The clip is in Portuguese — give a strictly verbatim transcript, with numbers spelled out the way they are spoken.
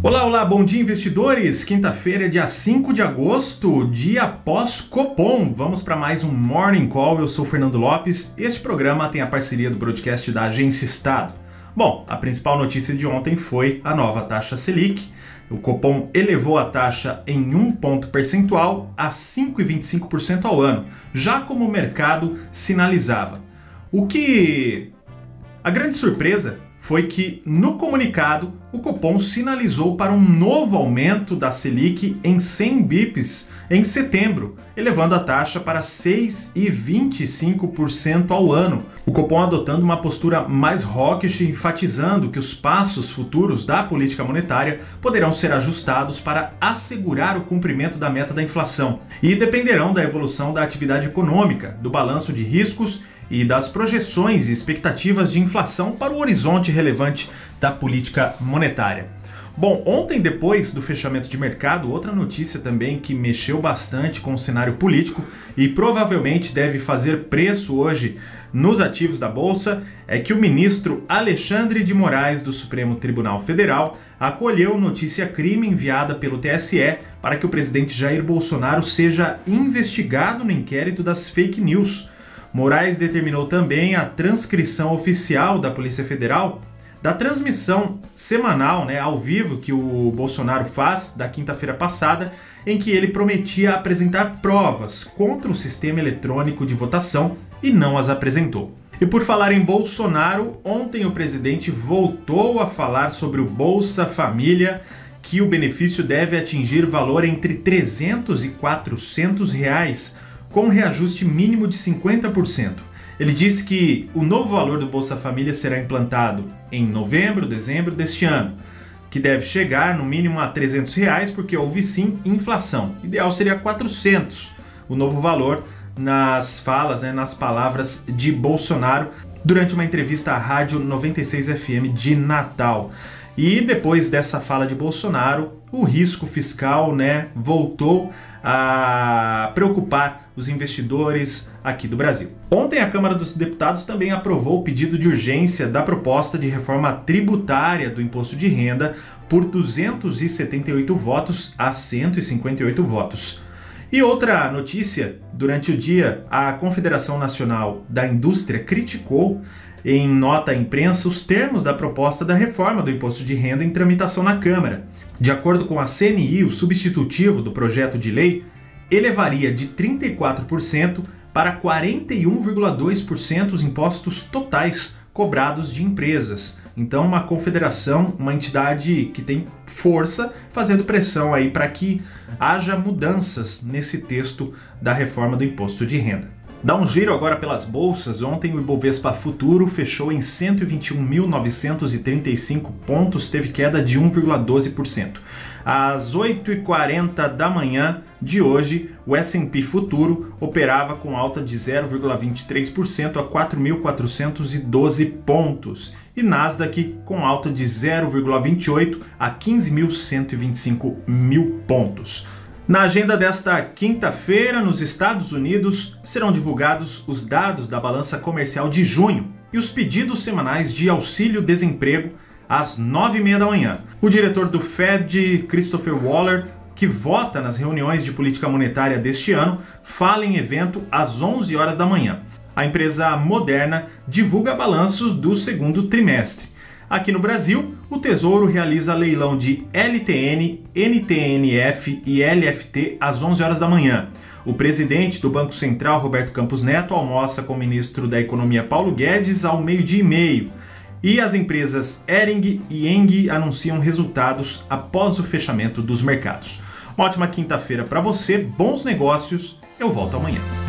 Olá, olá, bom dia investidores! Quinta-feira, dia cinco de agosto, dia pós-Copom. Vamos para mais um Morning Call, eu sou o Fernando Lopes. Este programa tem a parceria do broadcast da Agência Estado. Bom, a principal notícia de ontem foi a nova taxa Selic. O Copom elevou a taxa em um ponto percentual a cinco vírgula vinte e cinco por cento ao ano, já como o mercado sinalizava. O que... A grande surpresa foi que, no comunicado, o Copom sinalizou para um novo aumento da Selic em cem bips em setembro, elevando a taxa para seis vírgula vinte e cinco por cento ao ano. O Copom adotando uma postura mais hawkish, enfatizando que os passos futuros da política monetária poderão ser ajustados para assegurar o cumprimento da meta da inflação e dependerão da evolução da atividade econômica, do balanço de riscos e das projeções e expectativas de inflação para o horizonte relevante da política monetária. Bom, ontem, depois do fechamento de mercado, outra notícia também que mexeu bastante com o cenário político e provavelmente deve fazer preço hoje nos ativos da Bolsa é que o ministro Alexandre de Moraes do Supremo Tribunal Federal acolheu notícia crime enviada pelo T S E para que o presidente Jair Bolsonaro seja investigado no inquérito das fake news. Moraes determinou também a transcrição oficial da Polícia Federal da transmissão semanal, né, ao vivo, que o Bolsonaro faz da quinta-feira passada, em que ele prometia apresentar provas contra o sistema eletrônico de votação e não as apresentou. E por falar em Bolsonaro, ontem o presidente voltou a falar sobre o Bolsa Família, que o benefício deve atingir valor entre trezentos e quatrocentos reais, com reajuste mínimo de cinquenta por cento. Ele disse que o novo valor do Bolsa Família será implantado em novembro, dezembro deste ano, que deve chegar no mínimo a trezentos reais, porque houve sim inflação. O ideal seria quatrocentos, o novo valor, nas falas, né, nas palavras de Bolsonaro, durante uma entrevista à Rádio noventa e seis F M de Natal. E depois dessa fala de Bolsonaro, o risco fiscal, né, voltou a preocupar os investidores aqui do Brasil. Ontem a Câmara dos Deputados também aprovou o pedido de urgência da proposta de reforma tributária do imposto de renda por duzentos e setenta e oito votos a cento e cinquenta e oito votos. E outra notícia, durante o dia, a Confederação Nacional da Indústria criticou em nota à imprensa os termos da proposta da reforma do imposto de renda em tramitação na Câmara. De acordo com a C N I, o substitutivo do projeto de lei elevaria de trinta e quatro por cento para quarenta e um vírgula dois por cento os impostos totais cobrados de empresas. Então, uma confederação, uma entidade que tem força, fazendo pressão aí para que haja mudanças nesse texto da reforma do imposto de renda. Dá um giro agora pelas bolsas. Ontem o Ibovespa Futuro fechou em cento e vinte e um mil novecentos e trinta e cinco pontos, teve queda de um vírgula doze por cento. Às oito e quarenta da manhã de hoje, o S e P Futuro operava com alta de zero vírgula vinte e três por cento a quatro mil quatrocentos e doze pontos e Nasdaq com alta de zero vírgula vinte e oito por cento a quinze mil cento e vinte e cinco mil pontos. Na agenda desta quinta-feira, nos Estados Unidos, serão divulgados os dados da balança comercial de junho e os pedidos semanais de auxílio-desemprego às nove e meia da manhã. O diretor do Fed, Christopher Waller, que vota nas reuniões de política monetária deste ano, fala em evento às onze horas da manhã. A empresa Moderna divulga balanços do segundo trimestre. Aqui no Brasil, o Tesouro realiza leilão de L T N, N T N F e L F T às onze horas da manhã. O presidente do Banco Central, Roberto Campos Neto, almoça com o ministro da Economia, Paulo Guedes, ao meio-dia e meio. E as empresas Hering e Eng anunciam resultados após o fechamento dos mercados. Uma ótima quinta-feira para você, bons negócios, eu volto amanhã.